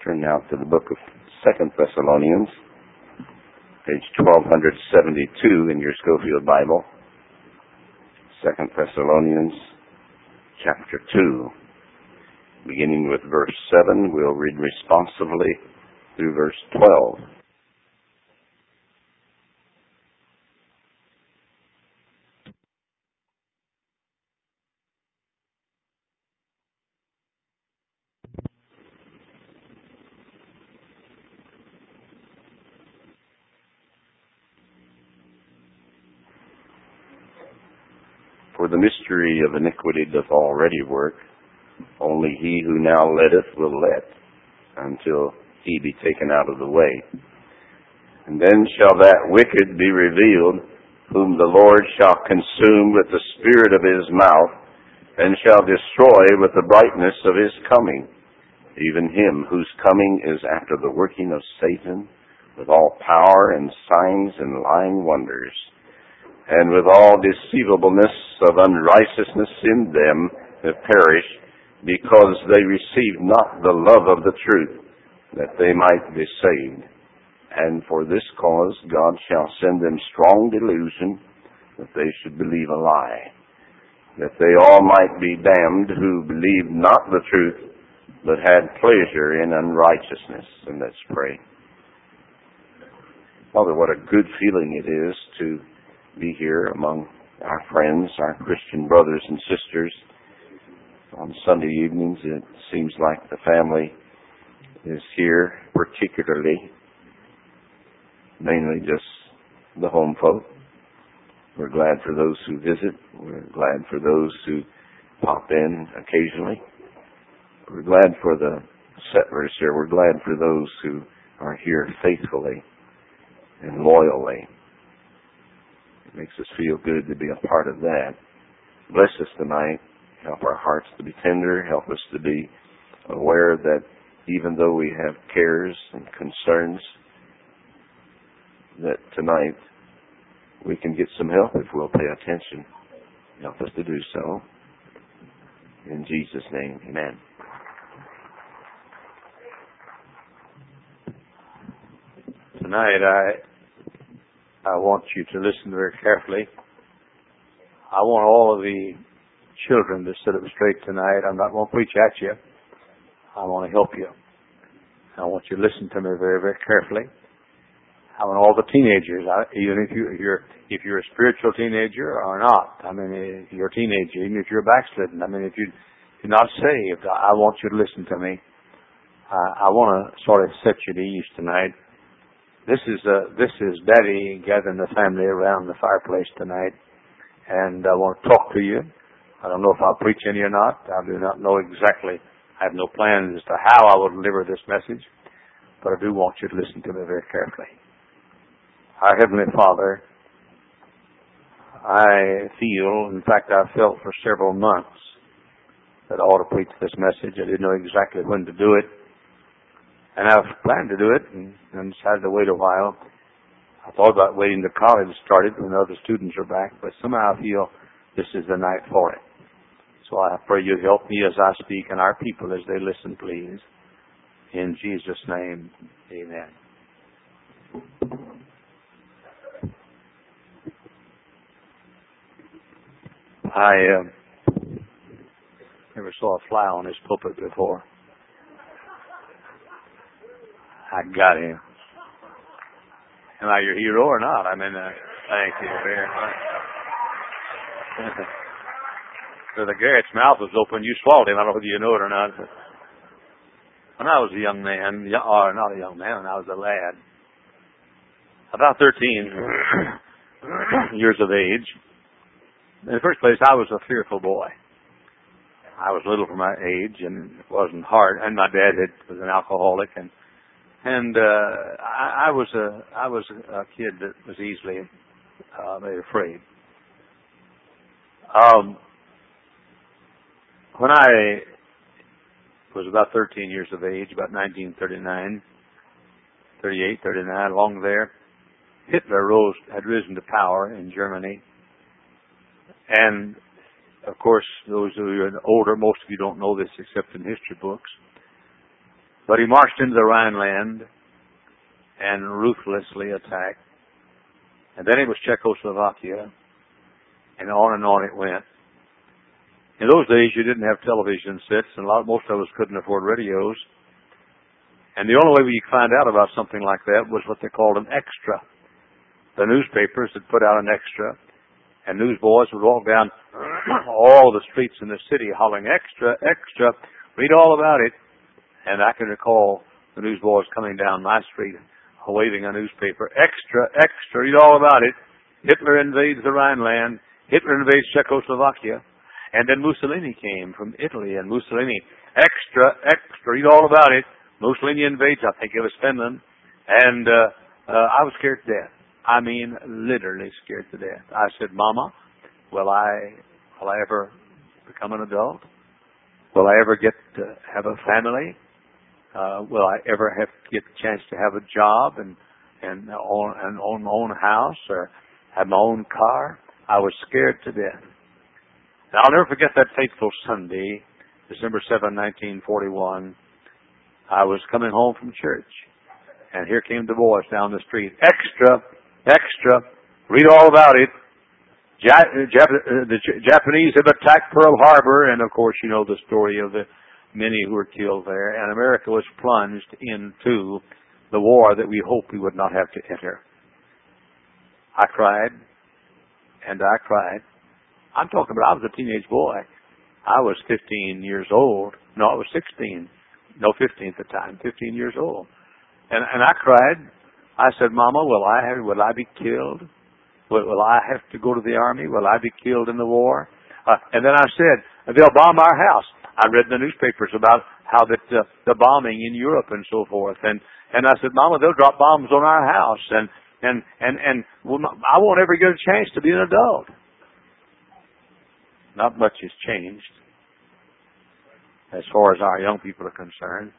Turn now to the book of 2 Thessalonians, page 1272 in your Schofield Bible. 2 Thessalonians, chapter 2. Beginning with verse 7, we'll read responsively through verse 12. For the mystery of iniquity doth already work. Only he who now letteth will let, until he be taken out of the way. And then shall that wicked be revealed, whom the Lord shall consume with the spirit of his mouth, and shall destroy with the brightness of his coming, even him whose coming is after the working of Satan, with all power and signs and lying wonders, and with all deceivableness of unrighteousness in them that perish, because they received not the love of the truth, that they might be saved. And for this cause God shall send them strong delusion, that they should believe a lie, that they all might be damned who believed not the truth, but had pleasure in unrighteousness. And let's pray. Father, what a good feeling it is to be here among our friends, our Christian brothers and sisters. On Sunday evenings, it seems like the family is here, particularly, mainly just the home folk. We're glad for those who visit. We're glad for those who pop in occasionally. We're glad for the settlers here. We're glad for those who are here faithfully and loyally. It makes us feel good to be a part of that. Bless us tonight. Help our hearts to be tender. Help us to be aware that even though we have cares and concerns, that tonight we can get some help if we'll pay attention. Help us to do so. In Jesus' name, amen. Tonight I want you to listen very carefully. I want all of the children to sit up straight tonight. I'm not going to preach at you. I want to help you. I want you to listen to me very, very carefully. I want all the teenagers, even if you're a spiritual teenager or not. I mean, if you're a teenager, even if you're backslidden. I mean, if you're not saved, I want you to listen to me. I want to sort of set you to ease tonight. This is Daddy gathering the family around the fireplace tonight, and I want to talk to you. I don't know if I'll preach any or not. I do not know exactly. I have no plans as to how I will deliver this message, but I do want you to listen to me very carefully. Our Heavenly Father, I feel, in fact I felt for several months that I ought to preach this message. I didn't know exactly when to do it, and I've planned to do it and decided to wait a while. I thought about waiting till college started when the other students are back, but somehow I feel this is the night for it. So I pray you help me as I speak and our people as they listen, please. In Jesus' name, amen. I never saw a fly on his pulpit before. I got him. Am I your hero or not? I mean, thank you very much. So the Garrett's mouth was open. You swallowed him. I don't know whether you know it or not. When I was a young man, or not a young man, when I was a lad, about 13 years of age, in the first place, I was a fearful boy. I was little for my age, and it wasn't hard. And my dad was an alcoholic, and I was a kid that was easily very afraid. When I was about 13 years of age, about 1939, 38, 39, along there, Hitler had risen to power in Germany. And, of course, those who are older, most of you don't know this except in history books, But he marched into the Rhineland and ruthlessly attacked. And then it was Czechoslovakia, and on it went. In those days, you didn't have television sets, and most of us couldn't afford radios. And the only way we could find out about something like that was what they called an extra. The newspapers had put out an extra, and newsboys would walk down all the streets in the city hollering, "Extra, extra, read all about it." And I can recall the newsboys coming down my street waving a newspaper, "Extra, extra, read all about it. Hitler invades the Rhineland. Hitler invades Czechoslovakia." And then Mussolini came from Italy, and Mussolini, "Extra, extra, read all about it. Mussolini invades," I think it was Finland. And I was scared to death. I mean, literally scared to death. I said, "Mama, will I ever become an adult? Will I ever get to have a family? Will I ever get a chance to have a job and own my own house or have my own car?" I was scared to death. And I'll never forget that fateful Sunday, December 7, 1941. I was coming home from church, and here came the boys down the street. "Extra, extra, read all about it. The Japanese have attacked Pearl Harbor," and of course you know the story of the many who were killed there, and America was plunged into the war that we hoped we would not have to enter. I cried, and I cried. I'm talking about I was a teenage boy. I was 15 years old. No, I was 16. No, 15 at the time. 15 years old. And I cried. I said, "Mama, will I be killed? Will I have to go to the army? Will I be killed in the war?" And then I said, "They'll bomb our house." I read in the newspapers about how that the bombing in Europe and so forth. And I said, "Mama, they'll drop bombs on our house, and I won't ever get a chance to be an adult." Not much has changed as far as our young people are concerned.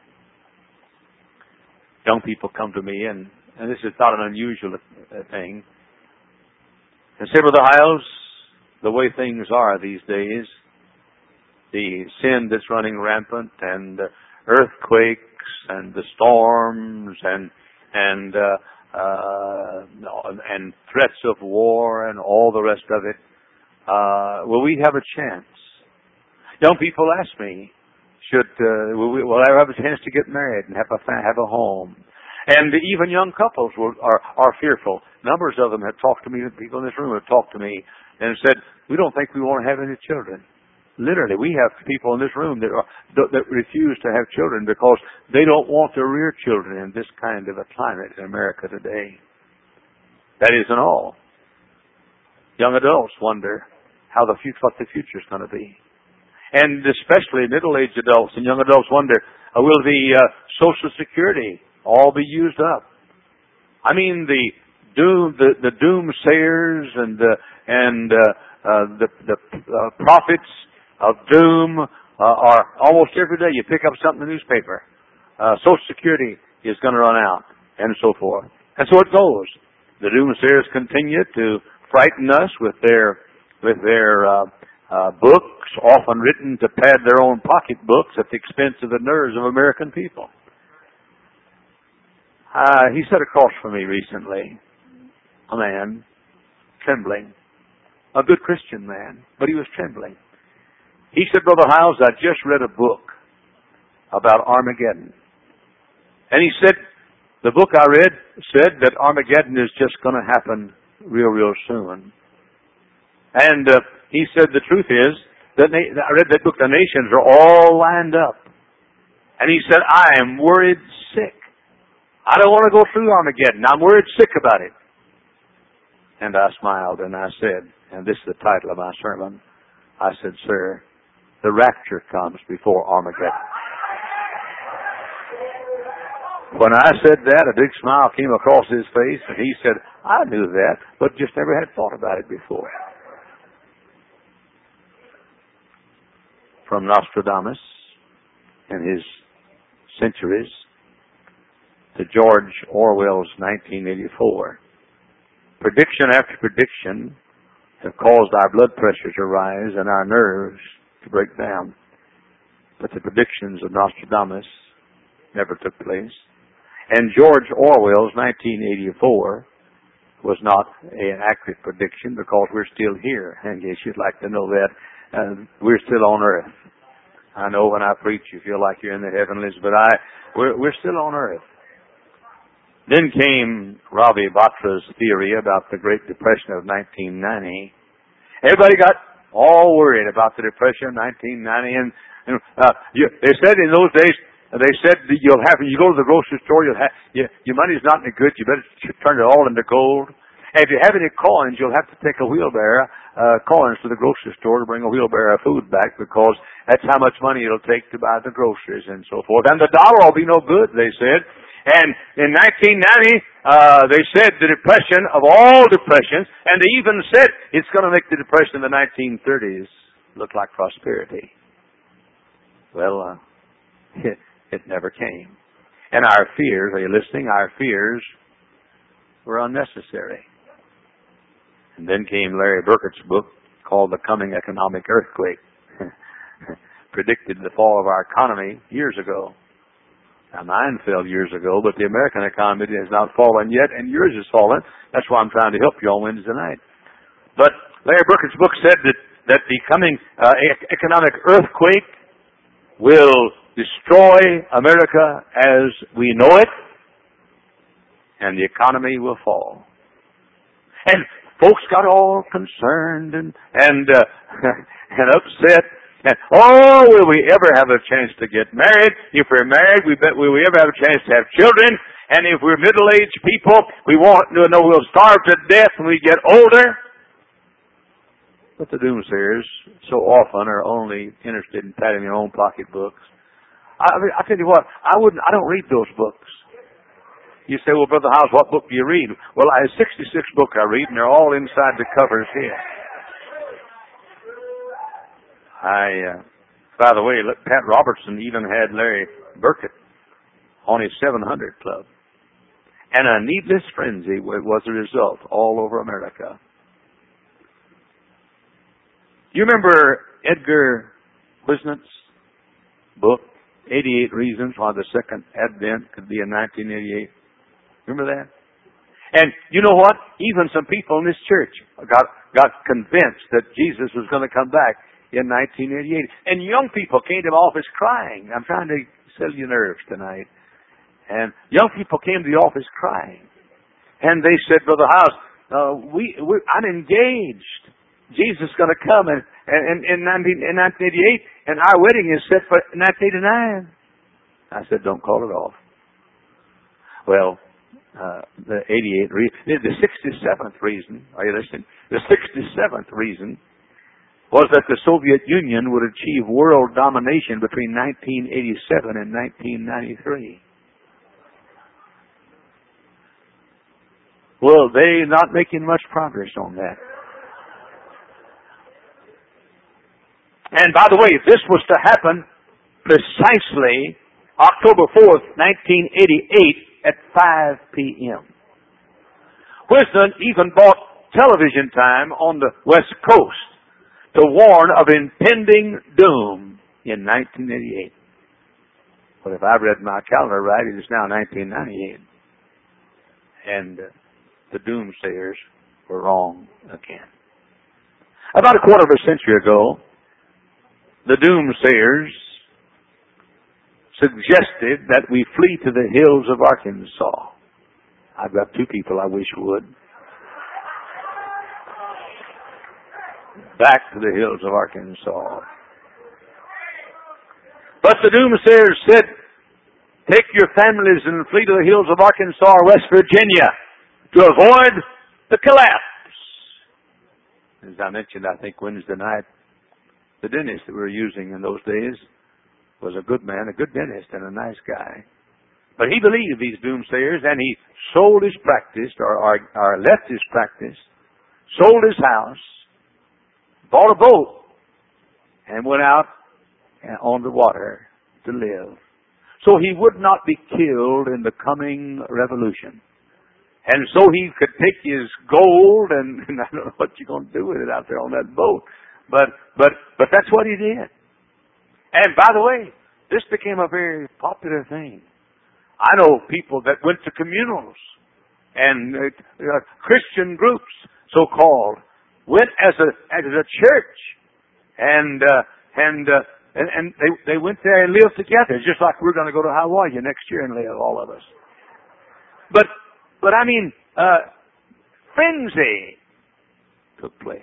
Young people come to me, and this is not an unusual thing, and say, "Brother Hiles, the way things are these days, the sin that's running rampant, and the earthquakes, and the storms, and threats of war, and all the rest of it, will we have a chance?" Young people ask me, will I have a chance to get married and have a home? And even young couples are fearful. Numbers of them have talked to me. People in this room have talked to me and said, "We don't think we want to have any children." Literally, we have people in this room that refuse to have children because they don't want to rear children in this kind of a climate in America today. That isn't all. Young adults wonder what the future is going to be. And especially middle-aged adults and young adults wonder, will the Social Security all be used up? I mean, the doomsayers and the prophets of doom are almost every day. You pick up something in the newspaper. Social Security is going to run out, and so forth. And so it goes. The doomsayers continue to frighten us with their books, often written to pad their own pocketbooks at the expense of the nerves of American people. He sat across from me recently, a man, trembling, a good Christian man, but he was trembling. He said, "Brother Hiles, I just read a book about Armageddon." And he said, the book I read said that Armageddon is just going to happen real soon. And he said, the truth is, that I read that book, the nations are all lined up. And he said, "I am worried sick. I don't want to go through Armageddon. I'm worried sick about it." And I smiled and I said, and this is the title of my sermon, I said, "Sir, the rapture comes before Armageddon." When I said that, a big smile came across his face, and he said, "I knew that, but just never had thought about it before." From Nostradamus and his centuries to George Orwell's 1984, prediction after prediction have caused our blood pressure to rise and our nerves to break down. But the predictions of Nostradamus never took place. And George Orwell's 1984 was not an accurate prediction because we're still here. In case you'd like to know that, we're still on earth. I know when I preach you feel like you're in the heavenlies, but we're still on earth. Then came Ravi Batra's theory about the Great Depression of 1990. Everybody got all worried about the Depression of 1990, and they said in those days, they said that you go to the grocery store, your money's not any good, you better turn it all into gold. And if you have any coins, you'll have to take a wheelbarrow, coins to the grocery store to bring a wheelbarrow of food back, because that's how much money it'll take to buy the groceries and so forth. And the dollar will be no good, they said. And in 1990, they said the depression of all depressions, and they even said it's going to make the depression of the 1930s look like prosperity. Well, it never came. And our fears, are you listening? Our fears were unnecessary. And then came Larry Burkett's book called The Coming Economic Earthquake. Predicted the fall of our economy years ago. Now, mine fell years ago, but the American economy has not fallen yet, and yours has fallen. That's why I'm trying to help you on Wednesday night. But Larry Burkett's book said that the coming economic earthquake will destroy America as we know it, and the economy will fall. And folks got all concerned and upset. And, will we ever have a chance to get married? If we're married, will we ever have a chance to have children? And if we're middle-aged people, we'll starve to death when we get older. But the doomsayers so often are only interested in patting their own pocketbooks. I tell you what, I don't read those books. You say, well, Brother Howes, what book do you read? Well, I have 66 books I read, and they're all inside the covers here. By the way, Pat Robertson even had Larry Burkett on his 700 Club. And a needless frenzy was the result all over America. You remember Edgar Wisnet's book, 88 Reasons Why the Second Advent Could Be in 1988? Remember that? And you know what? Even some people in this church got convinced that Jesus was going to come back in 1988. And young people came to the office crying. I'm trying to settle your nerves tonight. And young people came to the office crying. And they said, Brother Howes, I'm engaged. Jesus is going to come in 1988, and our wedding is set for 1989. I said, don't call it off. Well, the 67th reason, are you listening? The 67th reason was that the Soviet Union would achieve world domination between 1987 and 1993. Well, they're not making much progress on that. And by the way, this was to happen precisely October 4th, 1988 at 5 p.m. Wisdom even bought television time on the West Coast to warn of impending doom in 1988. But if I've read my calendar right, it is now 1998. And the doomsayers were wrong again. About a quarter of a century ago, the doomsayers suggested that we flee to the hills of Arkansas. I've got two people I wish would. Back to the hills of Arkansas. But the doomsayers said, take your families and flee to the hills of Arkansas or West Virginia to avoid the collapse. As I mentioned, I think Wednesday night, the dentist that we were using in those days was a good man, a good dentist, and a nice guy. But he believed these doomsayers, and he sold his practice, or left his practice, sold his house, bought a boat, and went out on the water to live. So he would not be killed in the coming revolution. And so he could take his gold, and I don't know what you're going to do with it out there on that boat. But that's what he did. And by the way, this became a very popular thing. I know people that went to communals and Christian groups, so-called, went as a church, and they went there and lived together, just like we're going to go to Hawaii next year and live, all of us. But I mean, frenzy took place,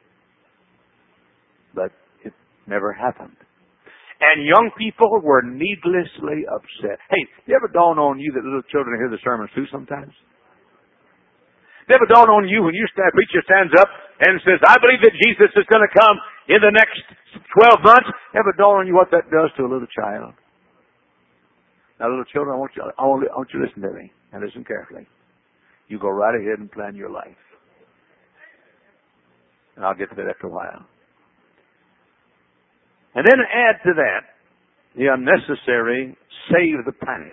but it never happened. And young people were needlessly upset. Hey, you ever dawn on you that little children hear the sermons too sometimes? Never dawn on you when preacher stands up and says, I believe that Jesus is going to come in the next 12 months. Never dawn on you what that does to a little child. Now, little children, I want you to listen to me, and listen carefully. You go right ahead and plan your life. And I'll get to that after a while. And then add to that the unnecessary save the planet,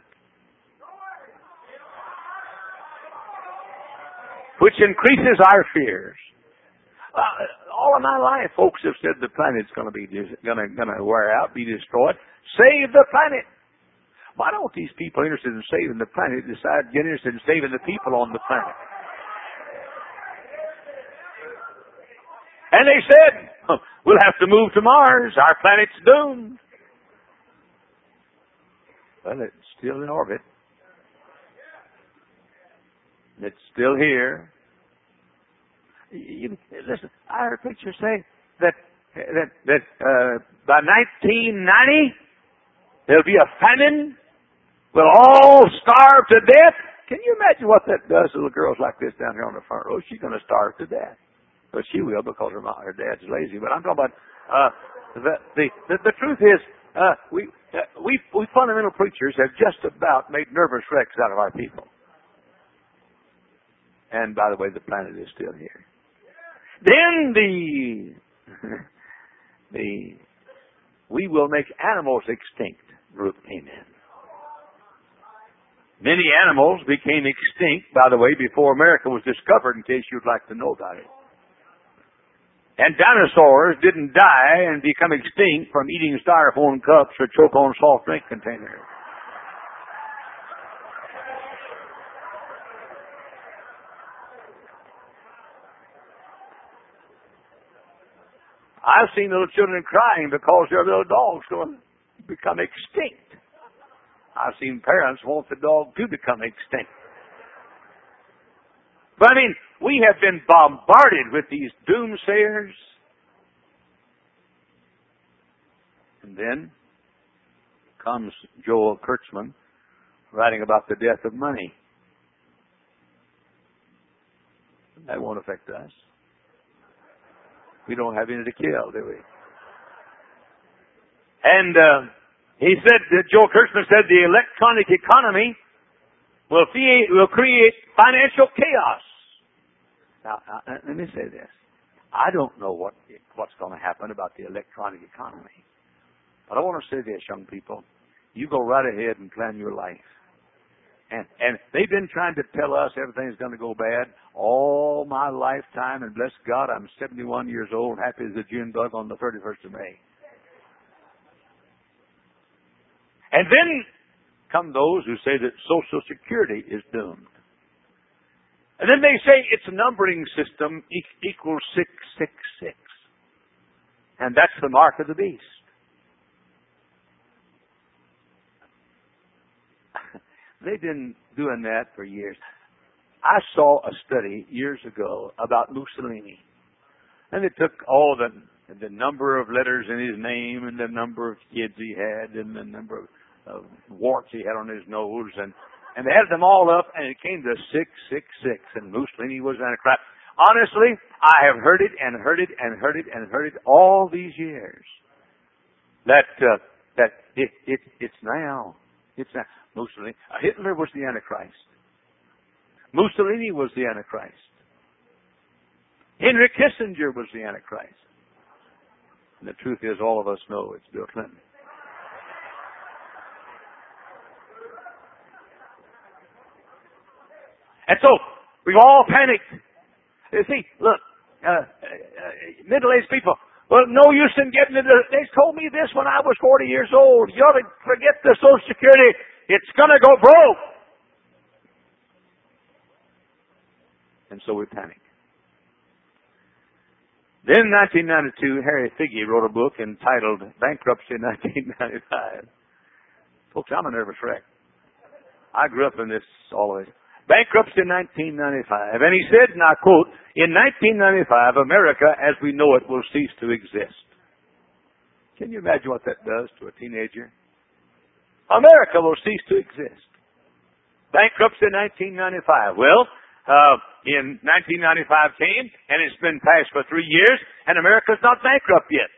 which increases our fears. All of my life, folks have said the planet's going to wear out, be destroyed. Save the planet. Why don't these people interested in saving the planet decide to get interested in saving the people on the planet? And they said, we'll have to move to Mars. Our planet's doomed. Well, it's still in orbit. It's still here. Listen, I heard a preacher say that by 1990 there'll be a famine. We'll all starve to death. Can you imagine what that does to little girls like this down here on the front row? She's going to starve to death. But she will, because her dad's lazy. But I'm talking about the truth is we fundamental preachers have just about made nervous wrecks out of our people. And by the way, the planet is still here. Then we will make animals extinct group. Amen. Many animals became extinct, by the way, before America was discovered, in case you'd like to know about it. And dinosaurs didn't die and become extinct from eating styrofoam cups or choke on soft drink containers. I've seen little children crying because their little dog's going to become extinct. I've seen parents want the dog to become extinct. But I mean, we have been bombarded with these doomsayers. And then comes Joel Kurtzman writing about the death of money. That won't affect us. We don't have any to kill, do we? And he said, Joel Kurtzman said, the electronic economy will create financial chaos. Now, let me say this. I don't know what's going to happen about the electronic economy. But I want to say this, young people. You go right ahead and plan your life. And they've been trying to tell us everything's going to go bad all my lifetime, and bless God, I'm 71 years old, happy as a June bug on the 31st of May. And then come those who say that Social Security is doomed. And then they say its numbering system equals 666. And that's the mark of the beast. They've been doing that for years. I saw a study years ago about Mussolini. And they took all the number of letters in his name and the number of kids he had and the number of warts he had on his nose. And they added them all up, and it came to 666. And Mussolini was Antichrist. Honestly, I have heard it and heard it and heard it and heard it all these years. That it's now. It's now. Mussolini. Hitler was the Antichrist. Mussolini was the Antichrist. Henry Kissinger was the Antichrist. And the truth is, all of us know it's Bill Clinton. And so, we've all panicked. You see, look, middle-aged people, well, no use in getting into it. They told me this when I was 40 years old. You ought to forget the Social Security. It's going to go broke. And so we panic. Then in 1992, Harry Figge wrote a book entitled Bankruptcy in 1995. Folks, I'm a nervous wreck. I grew up in this all the way. Bankruptcy in 1995. And he said, and I quote, in 1995, America as we know it will cease to exist. Can you imagine what that does to a teenager? America will cease to exist. Bankruptcy in 1995. Well, in 1995 came, and it's been passed for 3 years, and America's not bankrupt yet.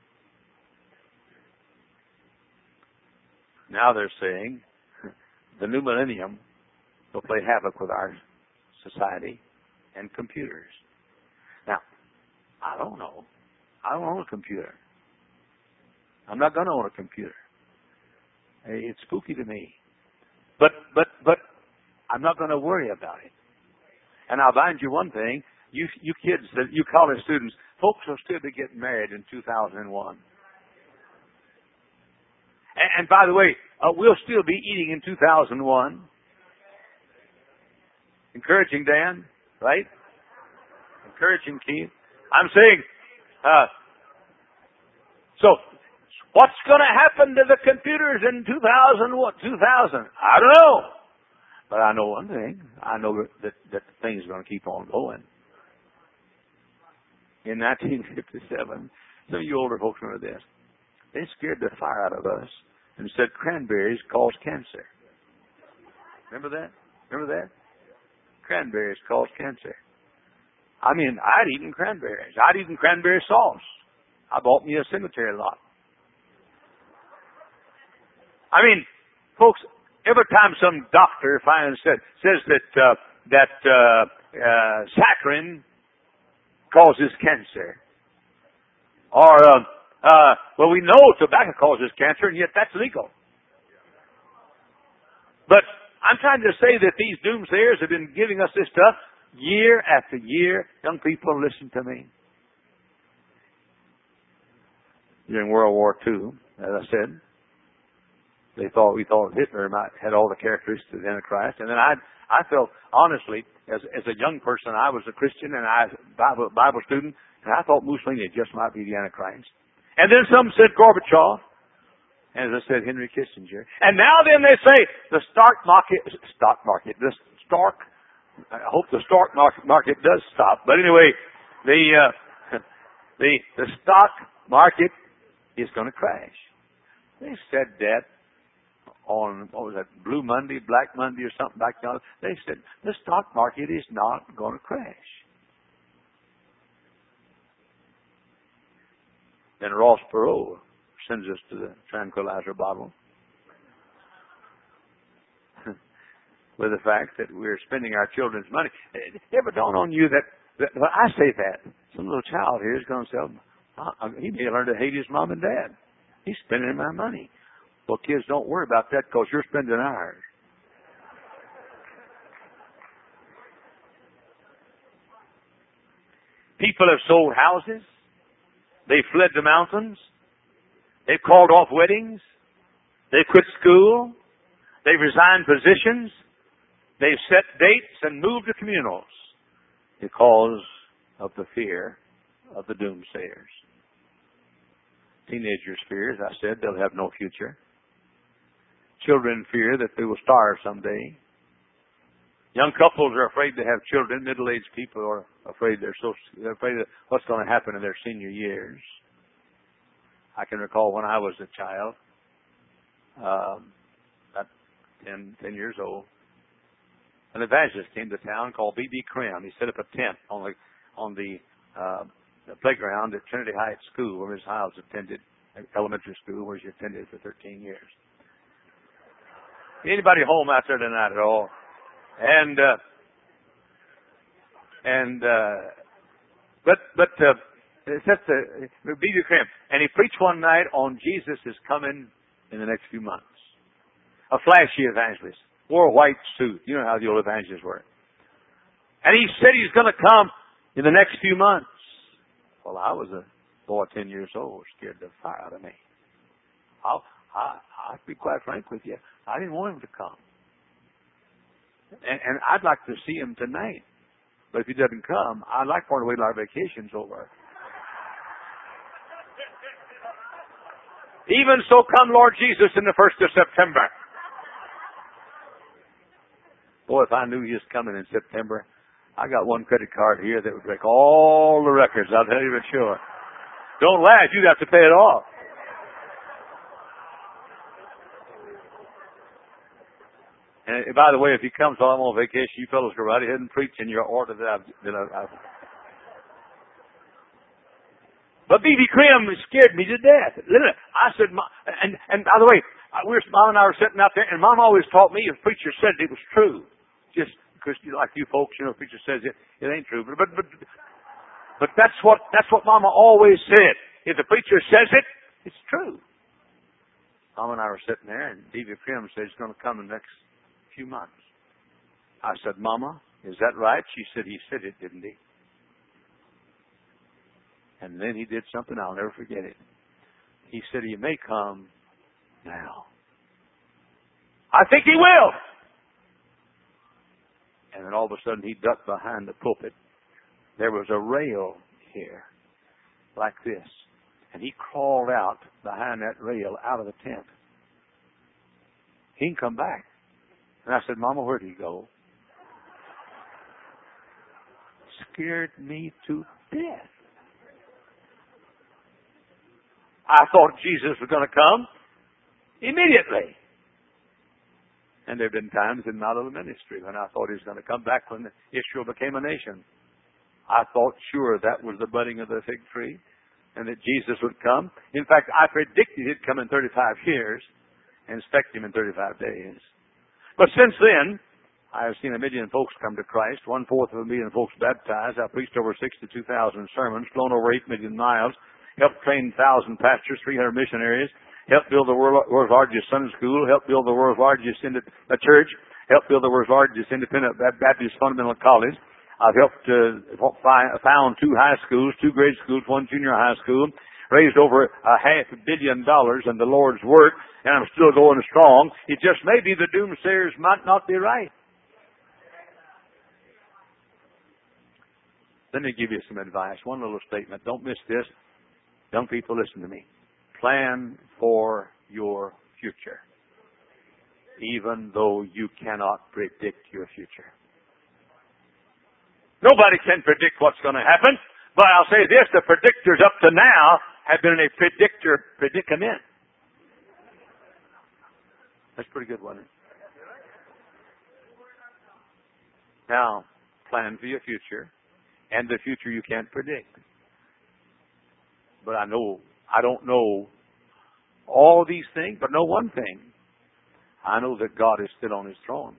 Now they're saying the new millennium will play havoc with our society and computers. Now, I don't know. I don't own a computer. I'm not going to own a computer. It's spooky to me. But I'm not going to worry about it. And I'll find you one thing, you kids, you college students, folks will still be getting married in 2001. And by the way, we'll still be eating in 2001. Encouraging, Dan, right? Encouraging, Keith. I'm saying, so what's going to happen to the computers in 2000? I don't know. But I know one thing. I know that the thing's going to keep on going. In 1957, some of you older folks remember this. They scared the fire out of us and said cranberries cause cancer. Remember that? Remember that? Cranberries cause cancer. I mean, I'd eaten cranberries. I'd eaten cranberry sauce. I bought me a cemetery lot. I mean, folks, every time some doctor finally says that saccharin causes cancer, or well, we know tobacco causes cancer, and yet that's legal. But I'm trying to say that these doomsayers have been giving us this stuff year after year. Young people, listen to me. During World War II, as I said, we thought Hitler had all the characteristics of the Antichrist, and then I felt honestly, as a young person, I was a Christian and I was a Bible student, and I thought Mussolini just might be the Antichrist. And then some said Gorbachev, and as I said, Henry Kissinger. And now then they say the I hope the stock market does stop. But anyway, the stock market is going to crash. They said that on, what was that, Blue Monday, Black Monday or something back then. They said the stock market is not going to crash. Then Ross Perot sends us to the tranquilizer bottle with the fact that we're spending our children's money. It ever dawn on you that when I say that, some little child here is going to say, he may learn to hate his mom and dad. He's spending my money. Well, kids, don't worry about that because you're spending ours. People have sold houses. They've fled the mountains. They've called off weddings. They've quit school. They've resigned positions. They've set dates and moved to communals because of the fear of the doomsayers. Teenagers fear, as I said, they'll have no future. Children fear that they will starve someday. Young couples are afraid to have children. Middle-aged people are afraid they're afraid of what's going to happen in their senior years. I can recall when I was a child, about 10 years old, an evangelist came to town called B.B. Krim. He set up a tent on the playground at Trinity Heights School, where Ms. Hiles attended, elementary school, where she attended for 13 years. Anybody home out there tonight at all? But that's B.B. Krim, and he preached one night on Jesus is coming in the next few months. A flashy evangelist, wore a white suit. You know how the old evangelists were. And he said he's going to come in the next few months. Well, I was a boy 10 years old, scared the fire out of me. I'll be quite frank with you. I didn't want him to come. And I'd like to see him tonight. But if he doesn't come, I'd like for him to wait till our vacation's over. Even so, come Lord Jesus in the 1st of September. Boy, if I knew he was coming in September, I got one credit card here that would break all the records. I'll tell you for sure. Don't laugh. You'd have to pay it off. And by the way, if he comes while I'm on vacation, you fellows go right ahead and preach in your order that I've. But B.B. Cream scared me to death. I said, and by the way, Mom and I were sitting out there, and Mom always taught me if preacher said it was true. Just because, like you folks, if preacher says it ain't true. But that's what Mama always said. If the preacher says it, it's true. Mom and I were sitting there, and B.B. Cream said he's going to come in the next few months. I said, Mama, is that right? She said, he said it, didn't he? And then he did something, I'll never forget it. He said, he may come now. I think he will. And then all of a sudden he ducked behind the pulpit. There was a rail here, like this. And he crawled out behind that rail out of the tent. He can come back. And I said, Mama, where'd he go? Scared me to death. I thought Jesus was going to come immediately. And there have been times in my little ministry when I thought he was going to come back when Israel became a nation. I thought sure that was the budding of the fig tree and that Jesus would come. In fact, I predicted he'd come in 35 years and expect him in 35 days. But since then, I have seen 1 million folks come to Christ, 1/4 of 1 million folks baptized. I've preached over 62,000 sermons, flown over 8 million miles, helped train 1,000 pastors, 300 missionaries, helped build the world's largest Sunday school, helped build the world's largest church, helped build the world's largest independent Baptist fundamental college. I've helped found 2 high schools, 2 grade schools, 1 junior high school, raised over $500 million in the Lord's work, and I'm still going strong. It just may be the doomsayers might not be right. Let me give you some advice. One little statement. Don't miss this. Young people, listen to me. Plan for your future, even though you cannot predict your future. Nobody can predict what's going to happen, but I'll say this, the predictors up to now have been in a predicament. That's pretty good, wasn't it? Now, plan for your future, and the future you can't predict. But I don't know all these things, but know one thing. I know that God is still on His throne.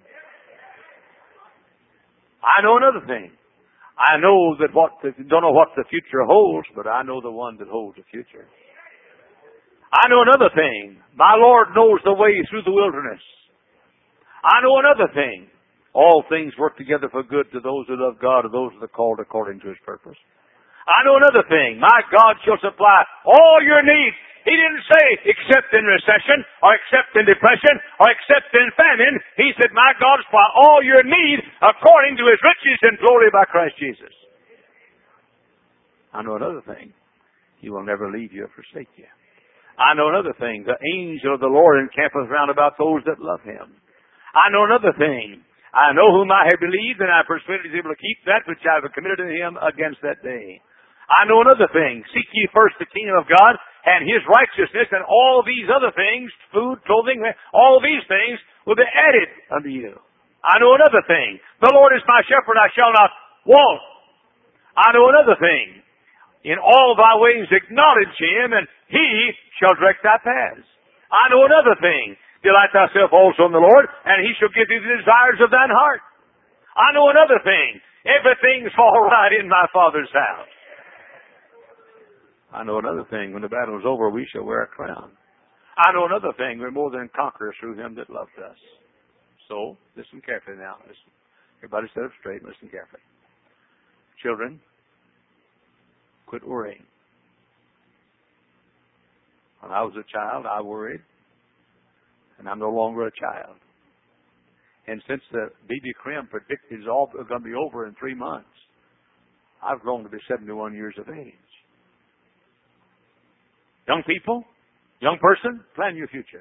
I know another thing. I know that don't know what the future holds, but I know the one that holds the future. I know another thing. My Lord knows the way through the wilderness. I know another thing. All things work together for good to those who love God, to those that are called according to His purpose. I know another thing. My God shall supply all your needs. He didn't say except in recession, or except in depression, or except in famine. He said, my God shall supply all your need according to His riches and glory by Christ Jesus. I know another thing. He will never leave you or forsake you. I know another thing. The angel of the Lord encampeth round about those that love Him. I know another thing. I know whom I have believed, and I persuaded He's able to keep that which I have committed to Him against that day. I know another thing. Seek ye first the kingdom of God and His righteousness, and all these other things, food, clothing, all these things will be added unto you. I know another thing. The Lord is my shepherd, I shall not want. I know another thing. In all thy ways acknowledge Him, and He shall direct thy paths. I know another thing. Delight thyself also in the Lord, and He shall give thee the desires of thine heart. I know another thing. Everything's all right in my Father's house. I know another thing. When the battle is over, we shall wear a crown. I know another thing. We're more than conquerors through Him that loved us. So, listen carefully now. Listen. Everybody sit up straight and listen carefully. Children, quit worrying. When I was a child, I worried. and I'm no longer a child. And since the B.B. Krim predicted it's all going to be over in 3 months, I've grown to be 71 years of age. Young people, young person, plan your future.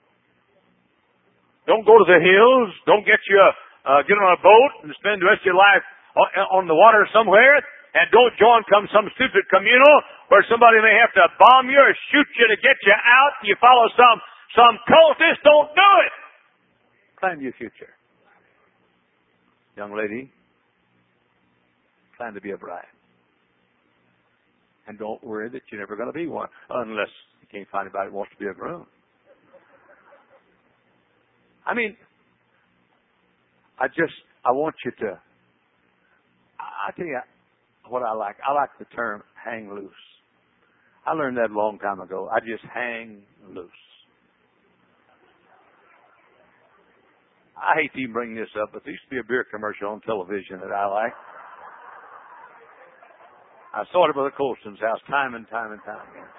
Don't go to the hills. Don't get on a boat and spend the rest of your life on the water somewhere. And don't join some stupid communal where somebody may have to bomb you or shoot you to get you out. You follow some cultist. Don't do it. Plan your future. Young lady, plan to be a bride. And don't worry that you're never going to be one unless you can't find anybody who wants to be a groom. I mean, I want you to, I tell you what I like. I like the term hang loose. I learned that a long time ago. I just hang loose. I hate to even bring this up, but there used to be a beer commercial on television that I like. I saw it at Brother Colston's house time and time again.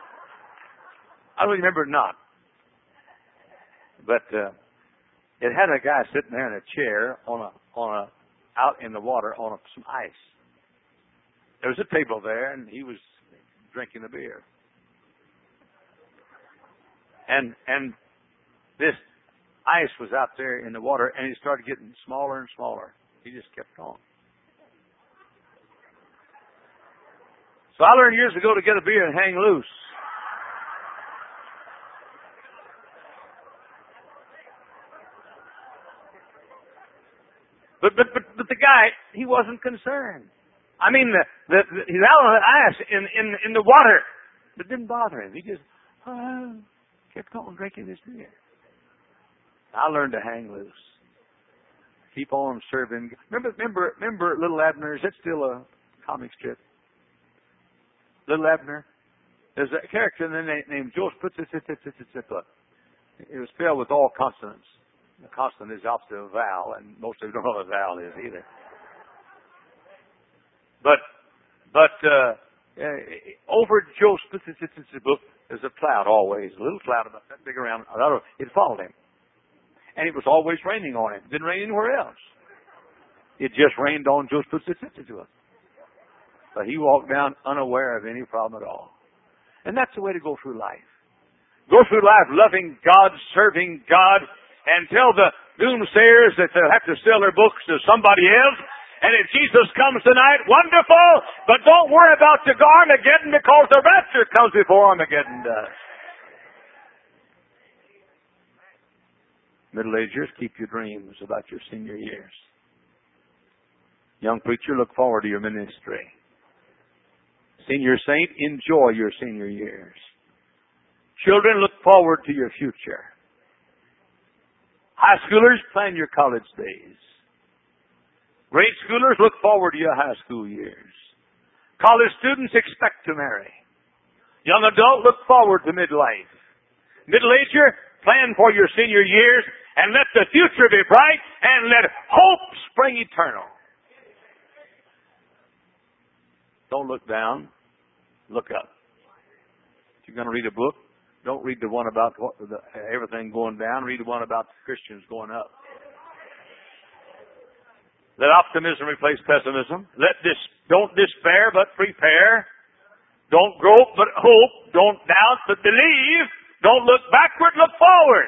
I don't remember it not. But it had a guy sitting there in a chair out in the water on some ice. There was a table there, and he was drinking a beer. And this ice was out there in the water, and it started getting smaller and smaller. He just kept on. So I learned years ago to get a beer and hang loose. But the guy, he wasn't concerned. I mean, he's out on the ice in the water. It didn't bother him. He just kept on drinking his beer. I learned to hang loose. Keep on serving. Remember Little Abner? Is that still a comic strip? Little Abner? There's a character in there named Joseph. It was spelled with all consonants. The consonant is opposite of a vowel, and most of you don't know what a vowel is either. But over Joseph's book, there's a cloud always, a little cloud about that big around. It followed him. And it was always raining on him. It didn't rain anywhere else. It just rained on Joseph. But he walked down unaware of any problem at all. And that's the way to go through life. Go through life loving God, serving God, and tell the doomsayers that they'll have to sell their books to somebody else. And if Jesus comes tonight, wonderful, but don't worry about the Armageddon because the rapture comes before Armageddon does. Middle-agers, keep your dreams about your senior years. Young preacher, look forward to your ministry. Senior saint, enjoy your senior years. Children, look forward to your future. High schoolers, plan your college days. Grade schoolers, look forward to your high school years. College students, expect to marry. Young adult, look forward to midlife. Middle-ager, plan for your senior years, and let the future be bright, and let hope spring eternal. Don't look down. Look up. If you're going to read a book, don't read the one about everything going down. Read the one about the Christians going up. Let optimism replace pessimism. Don't despair, but prepare. Don't grope, but hope. Don't doubt, but believe. Don't look backward, look forward.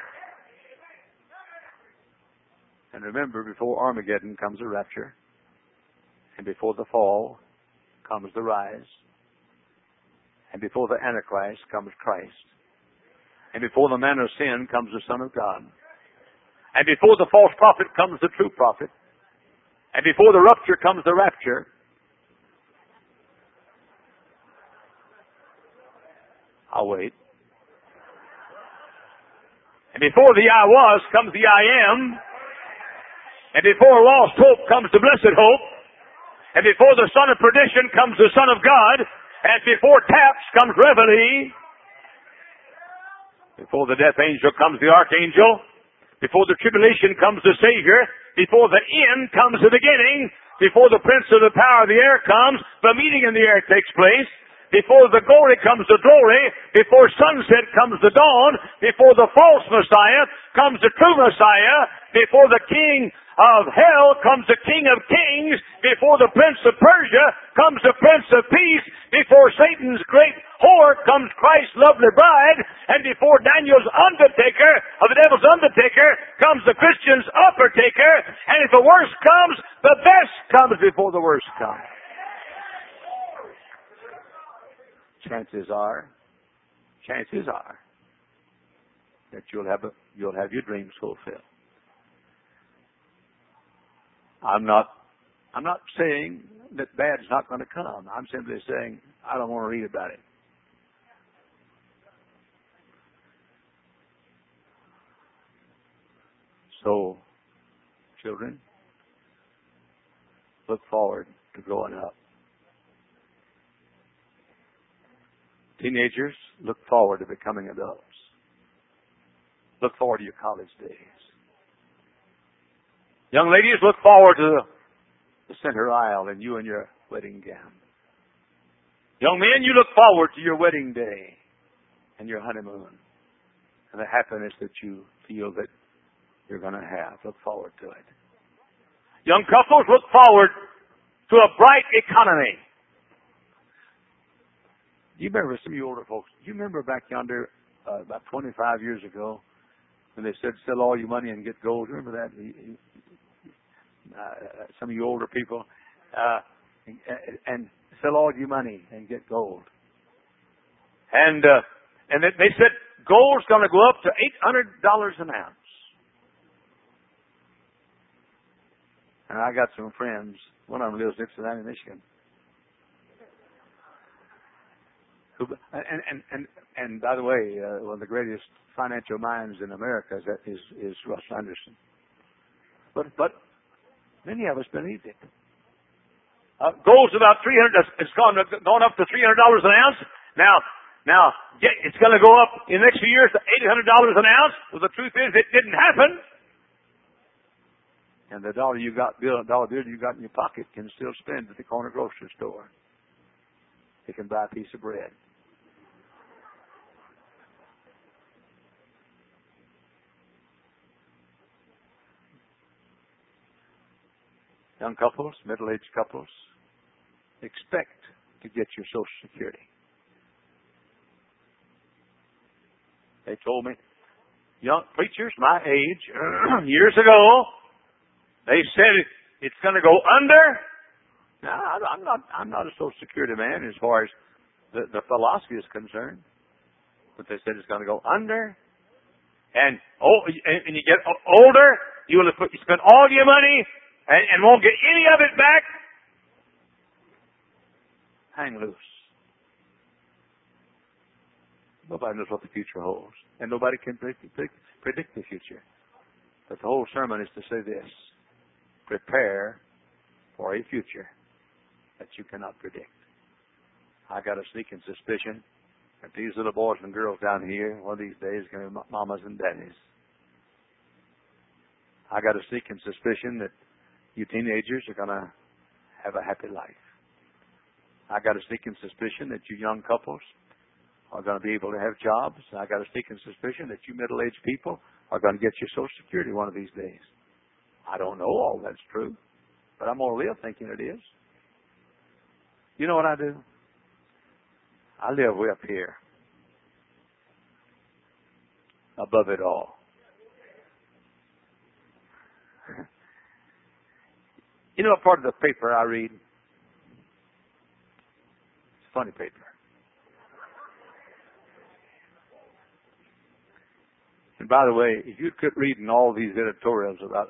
And remember, before Armageddon comes the rapture. And before the fall comes the rise. And before the Antichrist comes Christ. And before the man of sin comes the Son of God. And before the false prophet comes the true prophet. And before the rupture comes the rapture. I'll wait. And before the I was comes the I am. And before lost hope comes the blessed hope. And before the son of perdition comes the Son of God. And before taps comes Reveille. Before the death angel comes the archangel. Before the tribulation comes the Savior. Before the end comes the beginning. Before the prince of the power of the air comes, the meeting in the air takes place. before the glory comes the glory, before sunset comes the dawn, before the false Messiah comes the true Messiah, before the king of hell comes the King of Kings, before the Prince of Persia comes the Prince of Peace, before Satan's great whore comes Christ's lovely bride, and before Daniel's undertaker, of the devil's undertaker, comes the Christian's upper taker, and if the worst comes, the best comes before the worst comes. Chances are that you'll have your dreams fulfilled. I'm not saying that bad's not going to come. I'm simply saying I don't want to read about it. So, children, look forward to growing up. Teenagers, look forward to becoming adults. Look forward to your college days. Young ladies, look forward to the center aisle and you and your wedding gown. Young men, you look forward to your wedding day and your honeymoon and the happiness that you feel that you're going to have. Look forward to it. Young couples, look forward to a bright economy. You remember, some of you older folks, you remember back yonder about 25 years ago when they said sell all your money and get gold? Remember that? Some of you older people, and sell all your money and get gold. And they said gold's going to go up to $800 an ounce. And I got some friends. One of them lives in Ypsilanti, Michigan. And by the way, one of the greatest financial minds in America is Russ Anderson. But many of us believe it. Gold's about $300. It's gone up to $300 an ounce. Now, it's going to go up in the next few years to $800 an ounce. Well, the truth is, it didn't happen. And the dollar bill you got in your pocket can still spend at the corner grocery store. It can buy a piece of bread. Young couples, middle-aged couples, expect to get your Social Security. They told me, young preachers my age, years ago, they said it's going to go under. Now, I'm not a Social Security man as far as the philosophy is concerned, but they said it's going to go under. And you get older, you spend all your money and won't get any of it back. Hang loose. Nobody knows what the future holds, and nobody can predict the future. But the whole sermon is to say this: prepare for a future that you cannot predict. I got a sneaking suspicion that these little boys and girls down here, one of these days, are going to be mamas and daddies. I got a sneaking suspicion that you teenagers are going to have a happy life. I got a sneaking suspicion that you young couples are going to be able to have jobs. I got a sneaking suspicion that you middle-aged people are going to get your Social Security one of these days. I don't know all that's true, but I'm going to live thinking it is. You know what I do? I live way up here, above it all. You know what part of the paper I read? It's a funny paper. And by the way, if you quit reading all these editorials about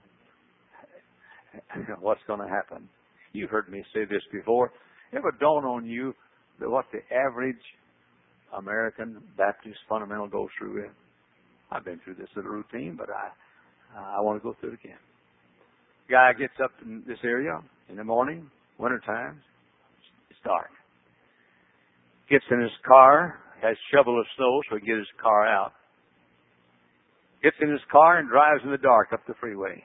what's going to happen, you've heard me say this before. It ever dawn on you that what the average American Baptist fundamental goes through is? I've been through this little routine, but I want to go through it again. Guy gets up in this area in the morning, wintertime, it's dark. Gets in his car, has a shovel of snow so he can get his car out. Gets in his car and drives in the dark up the freeway.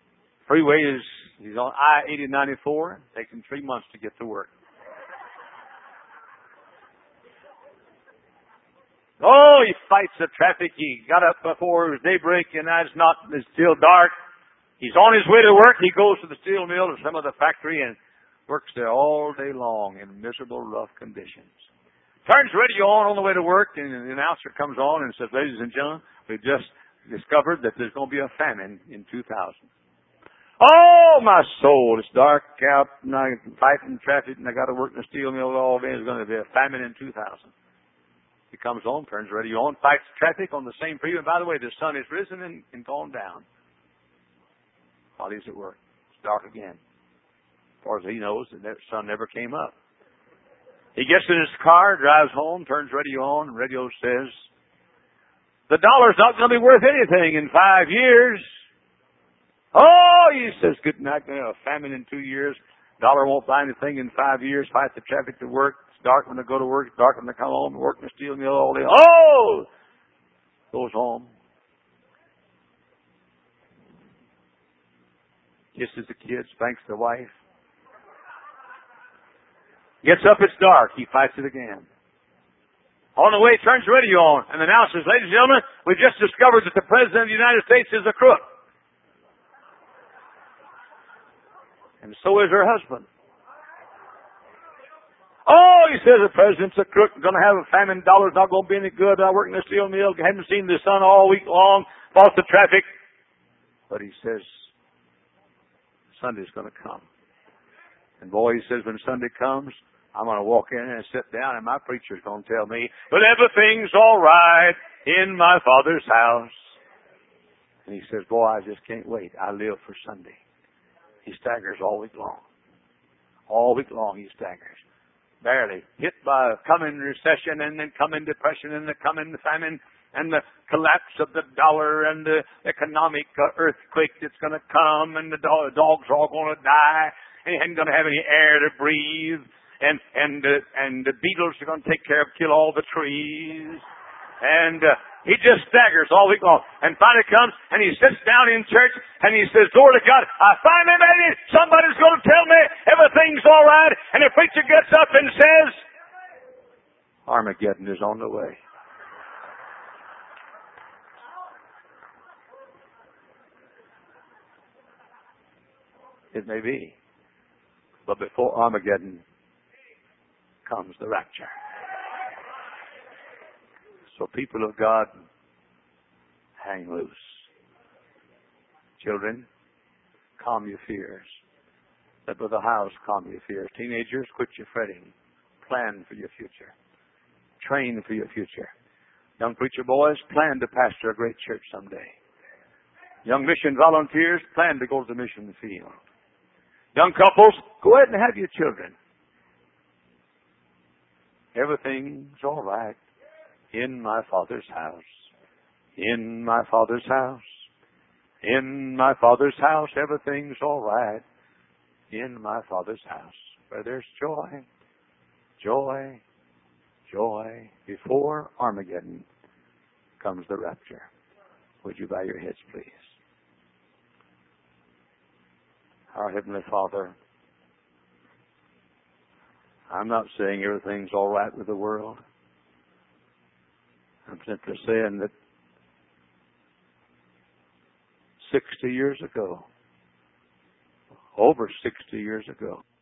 Freeway he's on I-80-94, takes him 3 months to get to work. Oh, he fights the traffic. He got up before daybreak, and it's still dark. He's on his way to work. He goes to the steel mill or some of the factory and works there all day long in miserable, rough conditions. Turns radio on the way to work, and the announcer comes on and says, "Ladies and gentlemen, we've just discovered that there's going to be a famine in 2000. Oh, my soul, it's dark out, and I'm fighting traffic, and I got to work in the steel mill all day. There's going to be a famine in 2000. He comes on, turns the radio on, fights traffic on the same freeway. By the way, the sun has risen and gone down while he's at work. It's dark again. As far as he knows, the sun never came up. He gets in his car, drives home, turns radio on, and radio says, the dollar's not going to be worth anything in 5 years. Oh, he says, good night, a famine in 2 years. Dollar won't buy anything in 5 years. Fight the traffic to work. It's dark when they go to work. It's dark when they come home. Work in the steel mill all day. Oh! Goes home. Kisses the kids. Thanks the wife. Gets up, it's dark. He fights it again. On the way, turns the radio on and announces, ladies and gentlemen, we've just discovered that the President of the United States is a crook. And so is her husband. Oh, he says the President's a crook. We're going to have a famine. Dollar's not going to be any good. I work in the steel mill. Haven't seen the sun all week long. Fought the traffic. But he says, Sunday's going to come. And boy, he says, when Sunday comes, I'm going to walk in and sit down, and my preacher's going to tell me, but everything's all right in my Father's house. And he says, boy, I just can't wait. I live for Sunday. He staggers all week long. All week long he staggers. Barely. Hit by a coming recession, and then coming depression, and the coming famine, and the collapse of the dollar, and the economic earthquake that's going to come, and the dogs are all going to die. And he ain't going to have any air to breathe. And the beetles are going to take care of, kill all the trees. And he just staggers all week long. And finally comes and he sits down in church and he says, glory to God, I finally made it. Somebody's going to tell me everything's all right. And the preacher gets up and says, Armageddon is on the way. It may be. But before Armageddon comes the rapture. So people of God, hang loose. Children, calm your fears. Let the house calm your fears. Teenagers, quit your fretting. Plan for your future. Train for your future. Young preacher boys, plan to pastor a great church someday. Young mission volunteers, plan to go to the mission field. Young couples, go ahead and have your children. Everything's all right in my Father's house. In my Father's house. In my Father's house, everything's all right. In my Father's house, where there's joy, joy, joy. Before Armageddon comes the rapture. Would you bow your heads, please? Our Heavenly Father, I'm not saying everything's all right with the world. I'm simply saying that 60 years ago, over 60 years ago,